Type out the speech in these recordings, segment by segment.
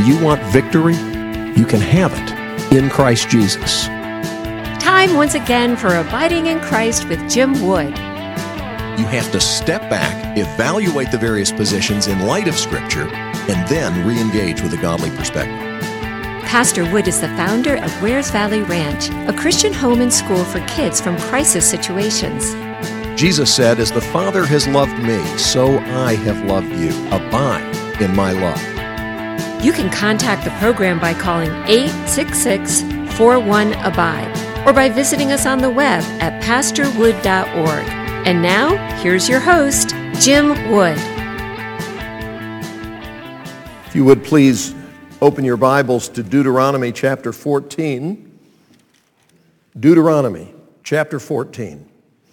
you want victory? You can have it in Christ Jesus. Time once again for Abiding in Christ with Jim Wood. You have to step back, evaluate the various positions in light of Scripture, and then re-engage with a godly perspective. Pastor Wood is the founder of Wares Valley Ranch, a Christian home and school for kids from crisis situations. Jesus said, "As the Father has loved me, so I have loved you. Abide in my love." You can contact the program by calling 866-41-ABIDE or by visiting us on the web at pastorwood.org. And now, here's your host, Jim Wood. If you would please open your Bibles to Deuteronomy chapter 14. Deuteronomy chapter 14.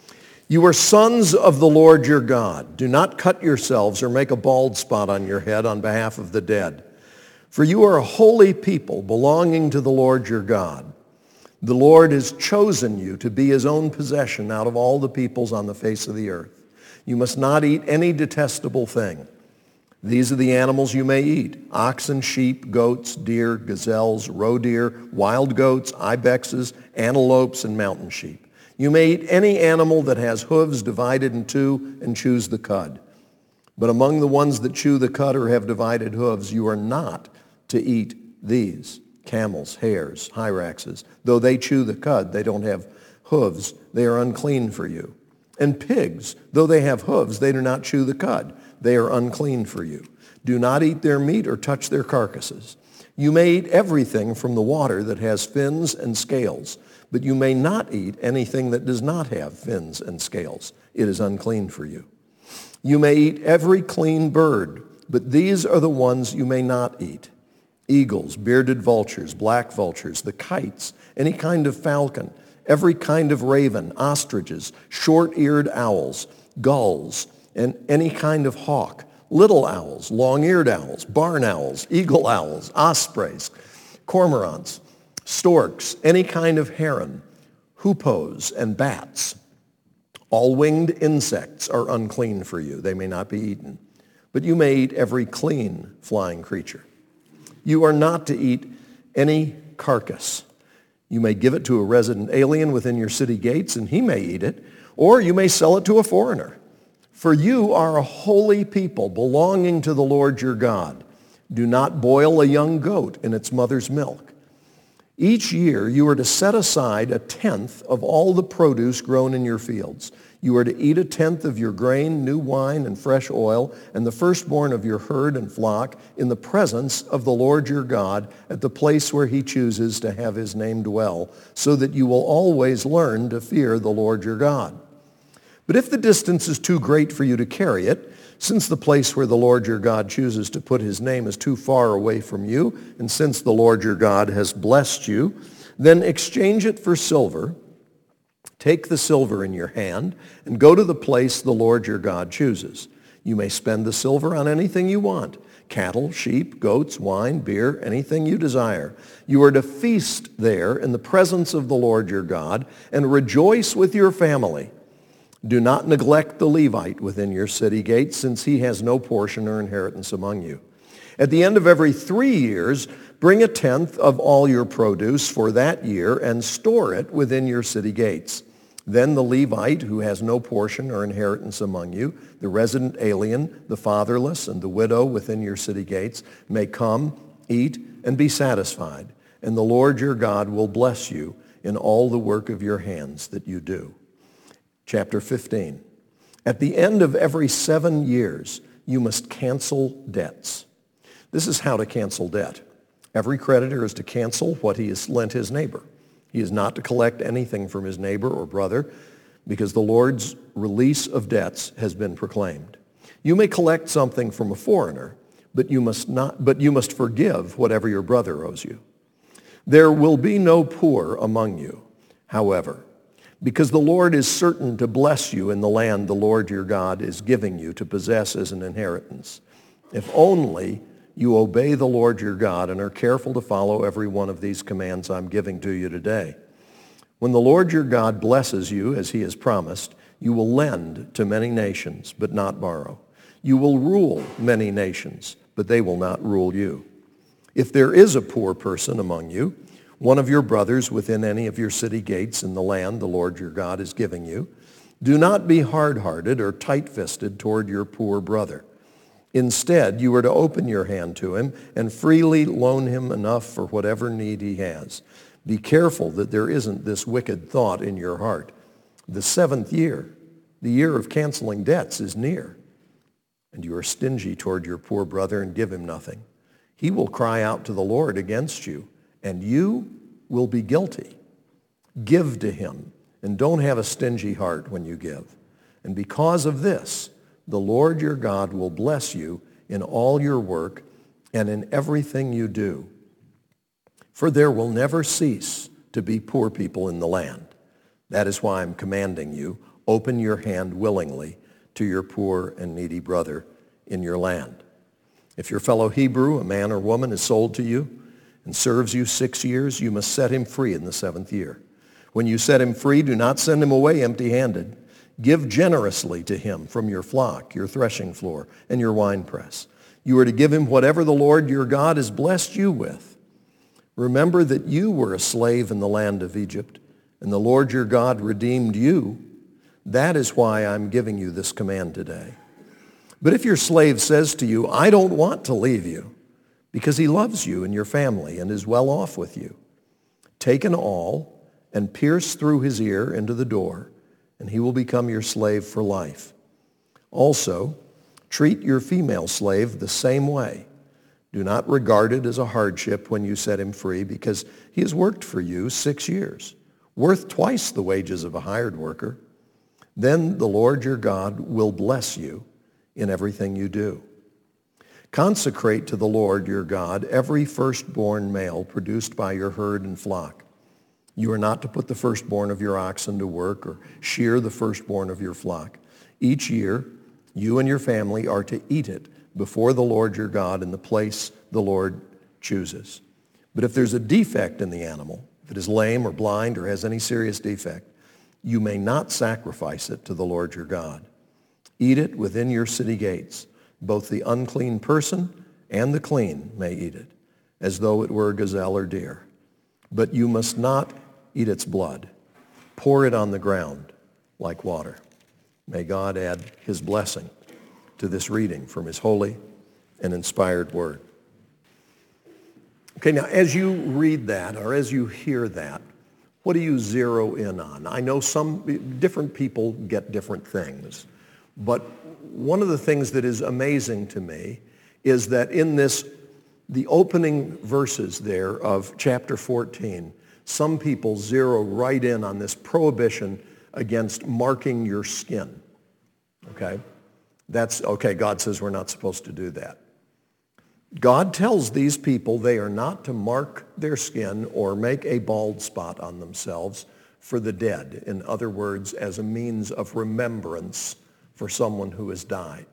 You are sons of the Lord your God. Do not cut yourselves or make a bald spot on your head on behalf of the dead. For you are a holy people belonging to the Lord your God. The Lord has chosen you to be his own possession out of all the peoples on the face of the earth. You must not eat any detestable thing. These are the animals you may eat: oxen, sheep, goats, deer, gazelles, roe deer, wild goats, ibexes, antelopes, and mountain sheep. You may eat any animal that has hooves divided in two and chews the cud. But among the ones that chew the cud or have divided hooves, you are not to eat these: camels, hares, hyraxes. Though they chew the cud, they don't have hooves. They are unclean for you. And pigs, though they have hooves, they do not chew the cud. They are unclean for you. Do not eat their meat or touch their carcasses. You may eat everything from the water that has fins and scales, but you may not eat anything that does not have fins and scales. It is unclean for you. You may eat every clean bird, but these are the ones you may not eat: eagles, bearded vultures, black vultures, the kites, any kind of falcon, every kind of raven, ostriches, short-eared owls, gulls, and any kind of hawk, little owls, long-eared owls, barn owls, eagle owls, ospreys, cormorants, storks, any kind of heron, hoopoes, and bats. All winged insects are unclean for you. They may not be eaten. But you may eat every clean flying creature. You are not to eat any carcass. You may give it to a resident alien within your city gates, and he may eat it, or you may sell it to a foreigner. For you are a holy people belonging to the Lord your God. Do not boil a young goat in its mother's milk. Each year you are to set aside a tenth of all the produce grown in your fields. You are to eat a tenth of your grain, new wine, and fresh oil, and the firstborn of your herd and flock in the presence of the Lord your God at the place where he chooses to have his name dwell, so that you will always learn to fear the Lord your God. But if the distance is too great for you to carry it, since the place where the Lord your God chooses to put his name is too far away from you, and since the Lord your God has blessed you, then exchange it for silver. Take the silver in your hand and go to the place the Lord your God chooses. You may spend the silver on anything you want: cattle, sheep, goats, wine, beer, anything you desire. You are to feast there in the presence of the Lord your God and rejoice with your family. Do not neglect the Levite within your city gates, since he has no portion or inheritance among you. At the end of every 3 years, bring a tenth of all your produce for that year and store it within your city gates. Then the Levite, who has no portion or inheritance among you, the resident alien, the fatherless, and the widow within your city gates, may come, eat, and be satisfied. And the Lord your God will bless you in all the work of your hands that you do. Chapter 15. At the end of every 7 years, you must cancel debts. This is how to cancel debt. Every creditor is to cancel what he has lent his neighbor. He is not to collect anything from his neighbor or brother, because the Lord's release of debts has been proclaimed. You may collect something from a foreigner, but you must forgive whatever your brother owes you. There will be no poor among you, however, because the Lord is certain to bless you in the land the Lord your God is giving you to possess as an inheritance, if only you obey the Lord your God and are careful to follow every one of these commands I'm giving to you today. When the Lord your God blesses you as he has promised, you will lend to many nations, but not borrow. You will rule many nations, but they will not rule you. If there is a poor person among you, one of your brothers within any of your city gates in the land the Lord your God is giving you, do not be hard-hearted or tight-fisted toward your poor brother. Instead, you are to open your hand to him and freely loan him enough for whatever need he has. Be careful that there isn't this wicked thought in your heart. The 7th year, the year of canceling debts, is near, and you are stingy toward your poor brother and give him nothing. He will cry out to the Lord against you, and you will be guilty. Give to him, and don't have a stingy heart when you give. And because of this, the Lord your God will bless you in all your work and in everything you do. For there will never cease to be poor people in the land. That is why I'm commanding you, open your hand willingly to your poor and needy brother in your land. If your fellow Hebrew, a man or woman, is sold to you and serves you 6 years, you must set him free in the 7th year. When you set him free, do not send him away empty-handed. Give generously to him from your flock, your threshing floor, and your winepress. You are to give him whatever the Lord your God has blessed you with. Remember that you were a slave in the land of Egypt, and the Lord your God redeemed you. That is why I'm giving you this command today. But if your slave says to you, I don't want to leave you, because he loves you and your family and is well off with you, take an awl and pierce through his ear into the door, and he will become your slave for life. Also, treat your female slave the same way. Do not regard it as a hardship when you set him free, because he has worked for you 6 years, worth twice the wages of a hired worker. Then the Lord your God will bless you in everything you do. Consecrate to the Lord your God every firstborn male produced by your herd and flock. You are not to put the firstborn of your oxen to work or shear the firstborn of your flock. Each year, you and your family are to eat it before the Lord your God in the place the Lord chooses. But if there's a defect in the animal, if it is lame or blind or has any serious defect, you may not sacrifice it to the Lord your God. Eat it within your city gates. Both the unclean person and the clean may eat it, as though it were a gazelle or deer. But you must not eat its blood. Pour it on the ground like water. May God add his blessing to this reading from his holy and inspired word. Okay, now as you read that or as you hear that, what do you zero in on? I know some different people get different things, but one of the things that is amazing to me is that in the opening verses there of chapter 14, some people zero right in on this prohibition against marking your skin. Okay? God says we're not supposed to do that. God tells these people they are not to mark their skin or make a bald spot on themselves for the dead. In other words, as a means of remembrance for someone who has died.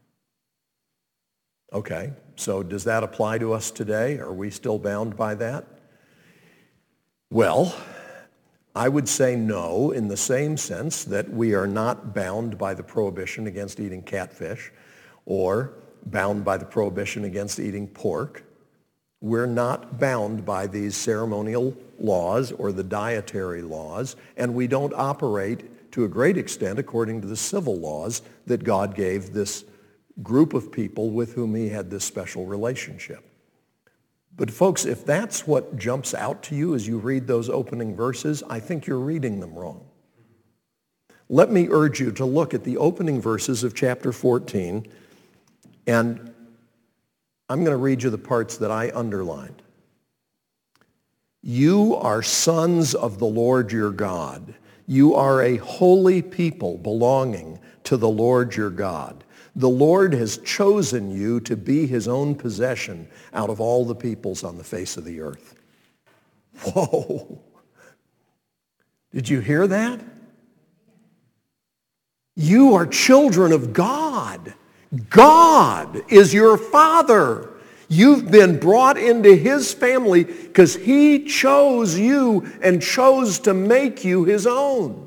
Okay, so does that apply to us today? Are we still bound by that? Well, I would say no, in the same sense that we are not bound by the prohibition against eating catfish or bound by the prohibition against eating pork. We're not bound by these ceremonial laws or the dietary laws, and we don't operate to a great extent according to the civil laws that God gave this group of people with whom he had this special relationship. But folks, if that's what jumps out to you as you read those opening verses, I think you're reading them wrong. Let me urge you to look at the opening verses of chapter 14, and I'm going to read you the parts that I underlined. You are sons of the Lord your God. You are a holy people belonging to the Lord your God. The Lord has chosen you to be his own possession out of all the peoples on the face of the earth. Whoa! Did you hear that? You are children of God. God is your Father. You've been brought into his family because he chose you and chose to make you his own.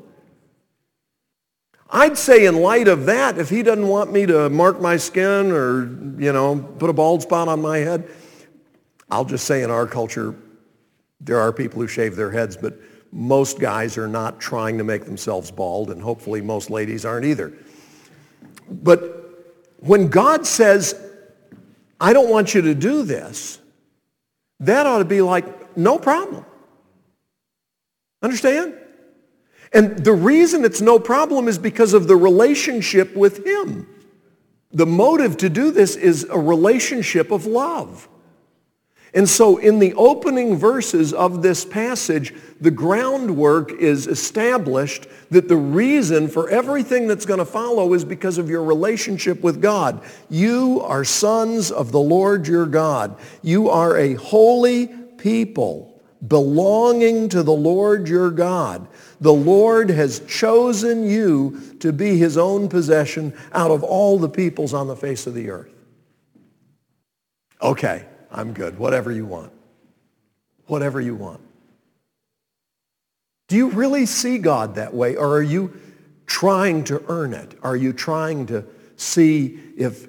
I'd say in light of that, if he doesn't want me to mark my skin or, put a bald spot on my head, I'll just say in our culture, there are people who shave their heads, but most guys are not trying to make themselves bald, and hopefully most ladies aren't either. But when God says, I don't want you to do this, that ought to be like, no problem. Understand? And the reason it's no problem is because of the relationship with him. The motive to do this is a relationship of love. And so in the opening verses of this passage, the groundwork is established that the reason for everything that's going to follow is because of your relationship with God. You are sons of the Lord your God. You are a holy people belonging to the Lord your God. The Lord has chosen you to be his own possession out of all the peoples on the face of the earth. Okay. I'm good. Whatever you want. Whatever you want. Do you really see God that way, or are you trying to earn it? Are you trying to see if,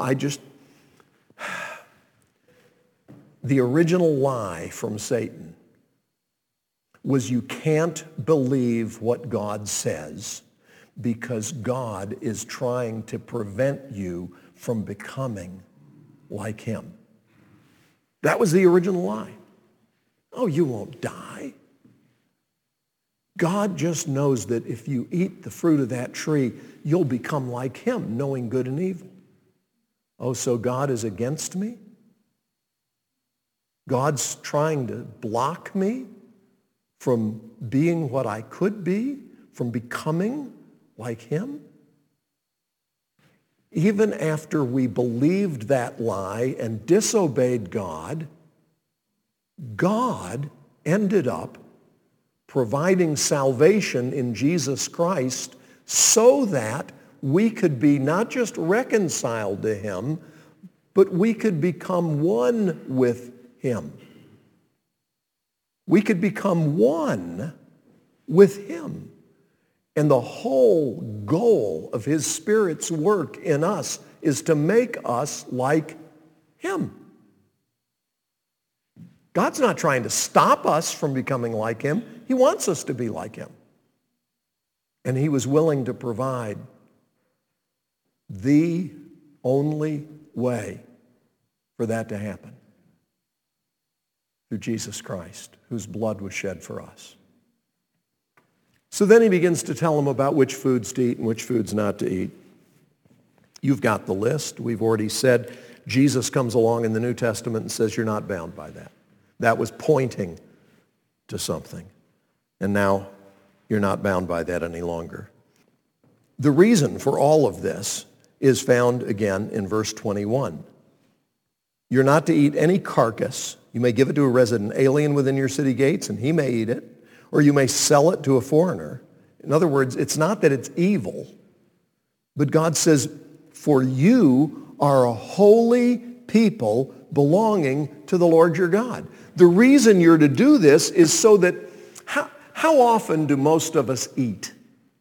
the original lie from Satan was you can't believe what God says because God is trying to prevent you from becoming like him. That was the original lie. Oh, you won't die. God just knows that if you eat the fruit of that tree, you'll become like him, knowing good and evil. Oh, so God is against me? God's trying to block me from being what I could be, from becoming like him? Even after we believed that lie and disobeyed God, God ended up providing salvation in Jesus Christ so that we could be not just reconciled to him, but we could become one with him. We could become one with him. And the whole goal of his Spirit's work in us is to make us like him. God's not trying to stop us from becoming like him. He wants us to be like him. And he was willing to provide the only way for that to happen through Jesus Christ, whose blood was shed for us. So then he begins to tell them about which foods to eat and which foods not to eat. You've got the list. We've already said Jesus comes along in the New Testament and says you're not bound by that. That was pointing to something. And now you're not bound by that any longer. The reason for all of this is found again in verse 21. You're not to eat any carcass. You may give it to a resident alien within your city gates, and he may eat it. Or you may sell it to a foreigner. In other words, it's not that it's evil, but God says, for you are a holy people belonging to the Lord your God. The reason you're to do this is so that, how often do most of us eat?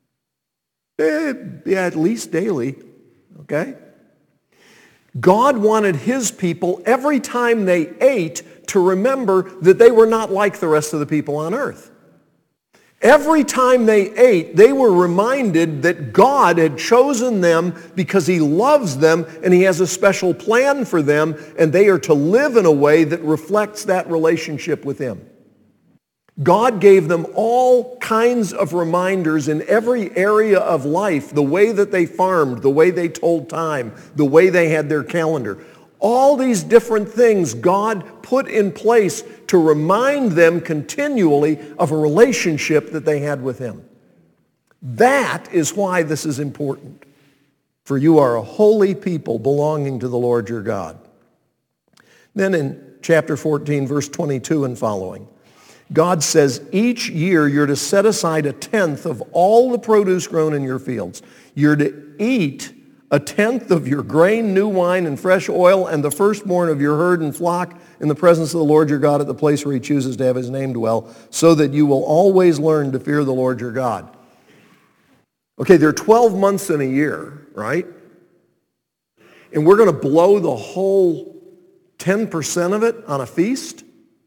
At least daily, okay? God wanted his people, every time they ate, to remember that they were not like the rest of the people on earth. Every time they ate, they were reminded that God had chosen them because he loves them and he has a special plan for them, and they are to live in a way that reflects that relationship with him. God gave them all kinds of reminders in every area of life, the way that they farmed, the way they told time, the way they had their calendar. All these different things God put in place to remind them continually of a relationship that they had with him. That is why this is important. For you are a holy people belonging to the Lord your God. Then in chapter 14, verse 22 and following, God says, each year you're to set aside a tenth of all the produce grown in your fields. You're to eat a tenth of your grain, new wine, and fresh oil, and the firstborn of your herd and flock in the presence of the Lord your God at the place where he chooses to have his name dwell, so that you will always learn to fear the Lord your God. Okay, there are 12 months in a year, right? And we're going to blow the whole 10% of it on a feast?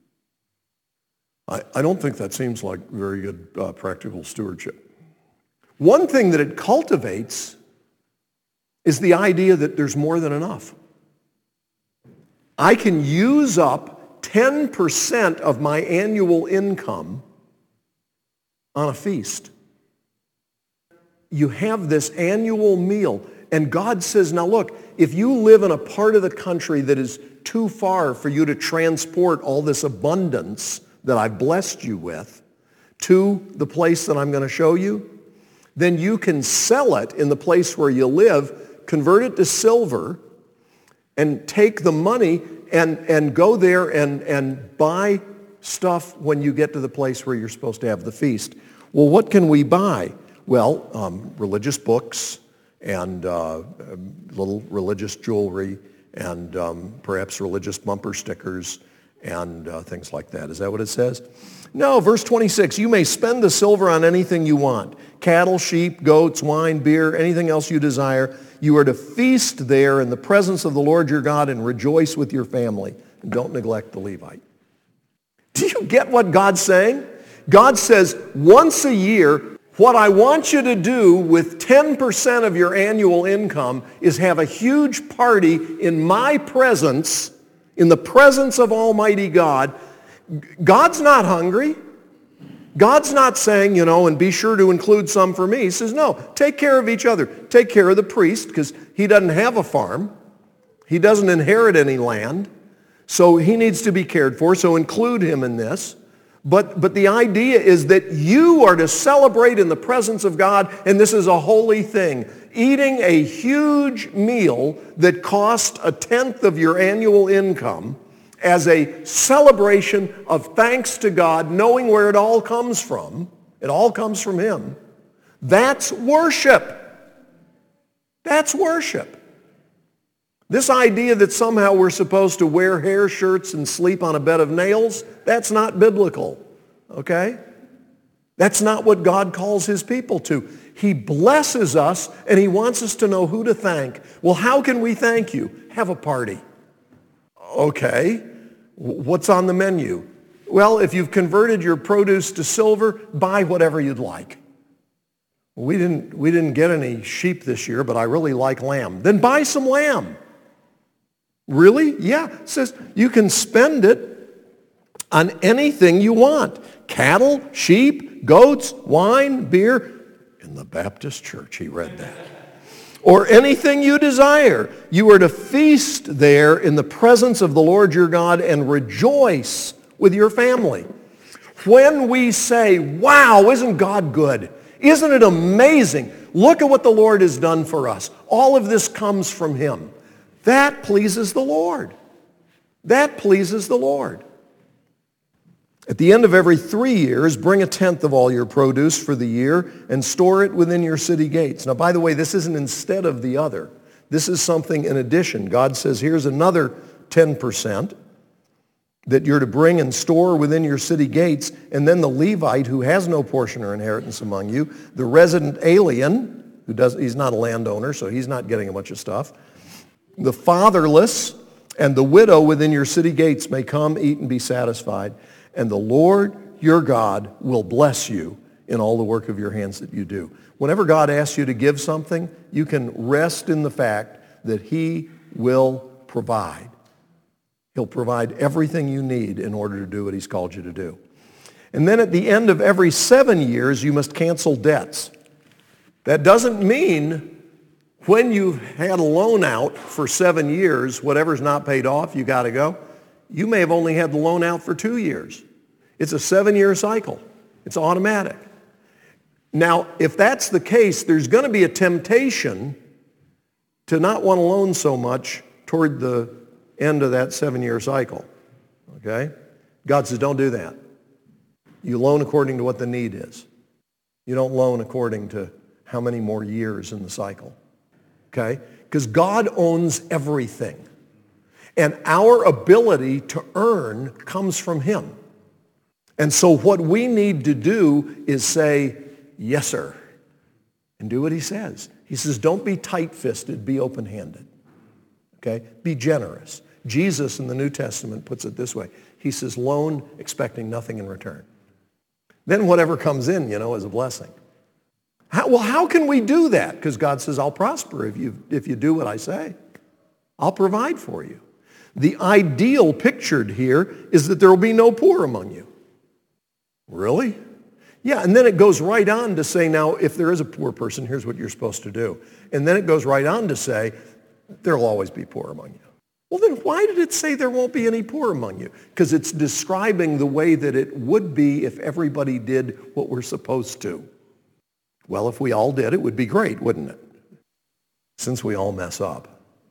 I don't think that seems like very good practical stewardship. One thing that it cultivates is the idea that there's more than enough. I can use up 10% of my annual income on a feast. You have this annual meal, and God says, now look, if you live in a part of the country that is too far for you to transport all this abundance that I've blessed you with to the place that I'm going to show you, then you can sell it in the place where you live, convert it to silver, and take the money and go there and buy stuff when you get to the place where you're supposed to have the feast. Well, what can we buy? Well, religious books and little religious jewelry and perhaps religious bumper stickers and things like that. Is that what it says? No, verse 26, you may spend the silver on anything you want. Cattle, sheep, goats, wine, beer, anything else you desire. You are to feast there in the presence of the Lord your God and rejoice with your family. And don't neglect the Levite. Do you get what God's saying? God says, once a year, what I want you to do with 10% of your annual income is have a huge party in my presence, in the presence of Almighty God. God's not hungry. God's not saying, and be sure to include some for me. He says, no, take care of each other. Take care of the priest because he doesn't have a farm. He doesn't inherit any land. So he needs to be cared for, so include him in this. But the idea is that you are to celebrate in the presence of God, and this is a holy thing. Eating a huge meal that costs 1/10 of your annual income as a celebration of thanks to God, knowing where it all comes from. It all comes from him. That's worship. That's worship. This idea that somehow we're supposed to wear hair shirts and sleep on a bed of nails, that's not biblical, okay? That's not what God calls his people to. He blesses us, and he wants us to know who to thank. Well, how can we thank you? Have a party. Okay, what's on the menu? Well, if you've converted your produce to silver, buy whatever you'd like. We didn't get any sheep this year, but I really like lamb. Then buy some lamb. Really? Yeah. It says you can spend it on anything you want. Cattle, sheep, goats, wine, beer. In the Baptist church, he read that. Or anything you desire. You are to feast there in the presence of the Lord your God and rejoice with your family. When we say, wow, isn't God good? Isn't it amazing? Look at what the Lord has done for us. All of this comes from him. That pleases the Lord. That pleases the Lord. At the end of every 3 years, bring 1/10 of all your produce for the year and store it within your city gates. Now, by the way, this isn't instead of the other. This is something in addition. God says, here's another 10% that you're to bring and store within your city gates. And then the Levite, who has no portion or inheritance among you, the resident alien, he's not a landowner, so he's not getting a bunch of stuff, the fatherless and the widow within your city gates may come, eat, and be satisfied. And the Lord your God will bless you in all the work of your hands that you do. Whenever God asks you to give something, you can rest in the fact that he will provide. He'll provide everything you need in order to do what he's called you to do. And then at the end of every 7 years, you must cancel debts. That doesn't mean when you've had a loan out for 7 years, whatever's not paid off, you got to go. You may have only had the loan out for 2 years. It's a 7-year cycle. It's automatic. Now, if that's the case, there's going to be a temptation to not want to loan so much toward the end of that 7-year cycle. Okay? God says, don't do that. You loan according to what the need is. You don't loan according to how many more years in the cycle. Okay? Because God owns everything. And our ability to earn comes from him. And so what we need to do is say, yes, sir, and do what he says. He says, don't be tight-fisted, be open-handed. Okay? Be generous. Jesus in the New Testament puts it this way. He says, loan expecting nothing in return. Then whatever comes in, is a blessing. How can we do that? Because God says, I'll prosper if you do what I say. I'll provide for you. The ideal pictured here is that there will be no poor among you. Really? Yeah, and then it goes right on to say, now, if there is a poor person, here's what you're supposed to do. And then it goes right on to say, there will always be poor among you. Well, then why did it say there won't be any poor among you? Because it's describing the way that it would be if everybody did what we're supposed to. Well, if we all did, it would be great, wouldn't it? Since we all mess up,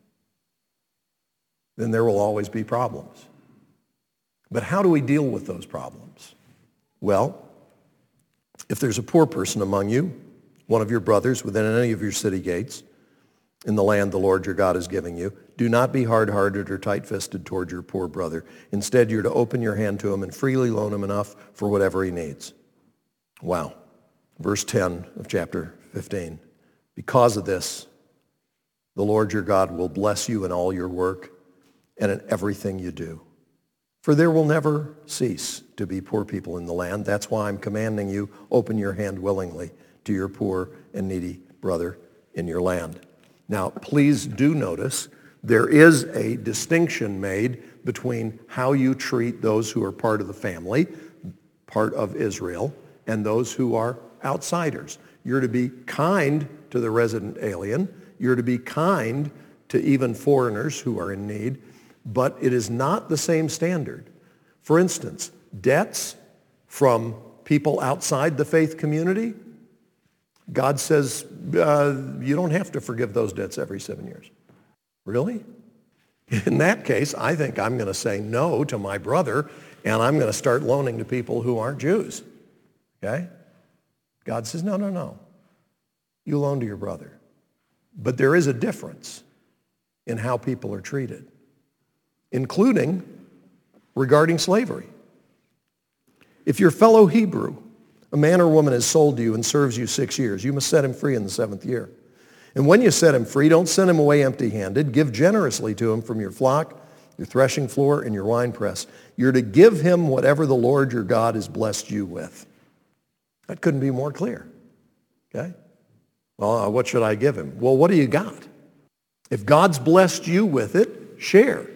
then there will always be problems. But how do we deal with those problems? Well, if there's a poor person among you, one of your brothers within any of your city gates, in the land the Lord your God is giving you, do not be hard-hearted or tight-fisted toward your poor brother. Instead, you're to open your hand to him and freely loan him enough for whatever he needs. Wow. Verse 10 of chapter 15. Because of this, the Lord your God will bless you in all your work and in everything you do. For there will never cease to be poor people in the land. That's why I'm commanding you, open your hand willingly to your poor and needy brother in your land. Now, please do notice there is a distinction made between how you treat those who are part of the family, part of Israel, and those who are outsiders. You're to be kind to the resident alien. You're to be kind to even foreigners who are in need, but it is not the same standard. For instance, debts from people outside the faith community, God says you don't have to forgive those debts every 7 years. Really? In that case, I think I'm going to say no to my brother, and I'm going to start loaning to people who aren't Jews. Okay? God says, no. You loan to your brother. But there is a difference in how people are treated, including regarding slavery. If your fellow Hebrew, a man or woman, is sold to you and serves you 6 years, you must set him free in the 7th year. And when you set him free, don't send him away empty-handed. Give generously to him from your flock, your threshing floor, and your winepress. You're to give him whatever the Lord your God has blessed you with. That couldn't be more clear. Okay? Well, what should I give him? Well, what do you got? If God's blessed you with it, share.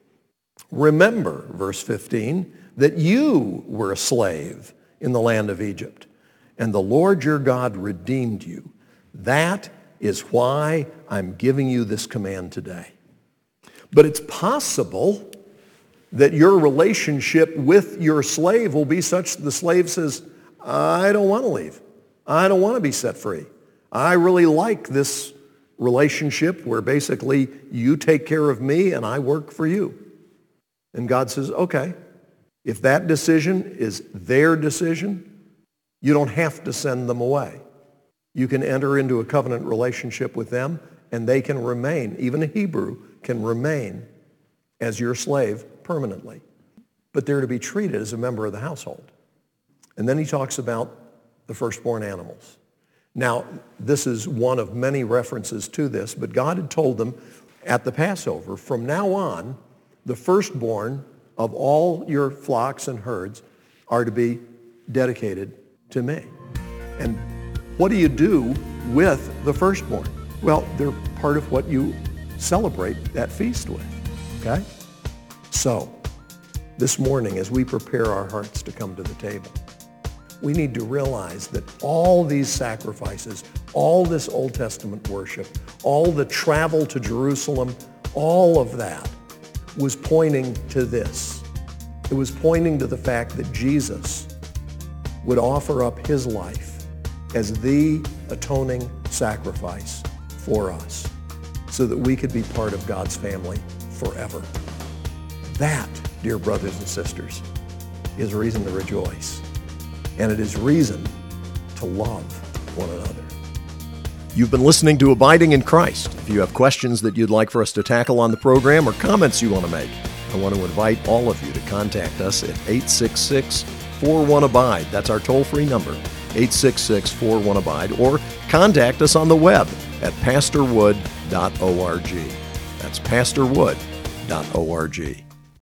Remember, verse 15, that you were a slave in the land of Egypt, and the Lord your God redeemed you. That is why I'm giving you this command today. But it's possible that your relationship with your slave will be such that the slave says, I don't want to leave. I don't want to be set free. I really like this relationship where basically you take care of me and I work for you. And God says, okay, if that decision is their decision, you don't have to send them away. You can enter into a covenant relationship with them and they can remain, even a Hebrew can remain as your slave permanently. But they're to be treated as a member of the household. And then he talks about the firstborn animals. Now, this is one of many references to this, but God had told them at the Passover, from now on, the firstborn of all your flocks and herds are to be dedicated to me. And what do you do with the firstborn? Well, they're part of what you celebrate that feast with, okay? So, this morning, as we prepare our hearts to come to the table, we need to realize that all these sacrifices, all this Old Testament worship, all the travel to Jerusalem, all of that was pointing to this. It was pointing to the fact that Jesus would offer up his life as the atoning sacrifice for us so that we could be part of God's family forever. That, dear brothers and sisters, is reason to rejoice. And it is reason to love one another. You've been listening to Abiding in Christ. If you have questions that you'd like for us to tackle on the program or comments you want to make, I want to invite all of you to contact us at 866-41-ABIDE. That's our toll-free number, 866-41-ABIDE, or contact us on the web at pastorwood.org. That's pastorwood.org. pastorwood.org.